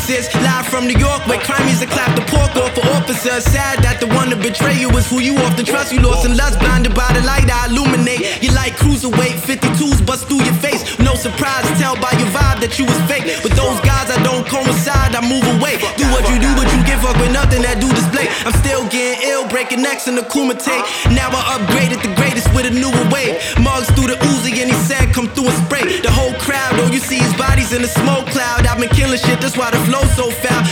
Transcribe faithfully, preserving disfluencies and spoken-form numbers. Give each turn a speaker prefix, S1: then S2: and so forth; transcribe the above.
S1: opposites. Live from New York, where crime is a clap the pork off for officers. Sad that the one to betray you is who you often trust. You lost in lust, blinded by the light I illuminate. You like cruiserweight, fifty-twos bust through your face. No surprise, tell by your vibe that you was fake. With those guys I don't coincide, I move away. Do what you do, but you give up with nothing that do display. I'm still getting ill, breaking necks in the Kumite. Now I upgraded the greatest with a newer wave. Mugs through the Uzi and he said come through and spray. The whole crowd, all you see is bodies in the smoke cloud. I've been killing shit, that's why the flow's so foul.